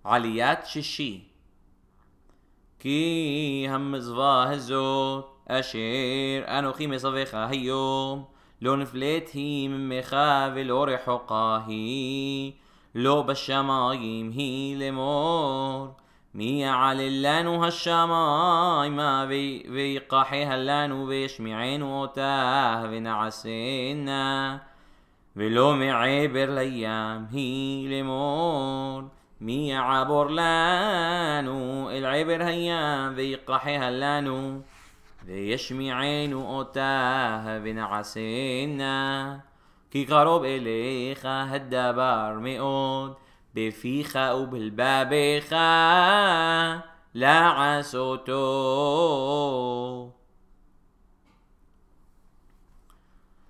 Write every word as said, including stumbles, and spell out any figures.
עליית שישי. כי המצווה הזאת אשר אנוכי מצווך היום לא נפלאת היא ממך ולא רחוקה היא, לא בשמיים היא לאמור מי יעלה לנו השמיימה ויקחיה לנו וישמיענו אותה ונעשנה, ולא מעבר לים היא לאמור מי יעבור לנו אל עבר הים ויקחיה לנו וישמיענו אותה ונעשנה. כי קרוב אליך הדבר מאוד בפיך ובלבבך לעשותו.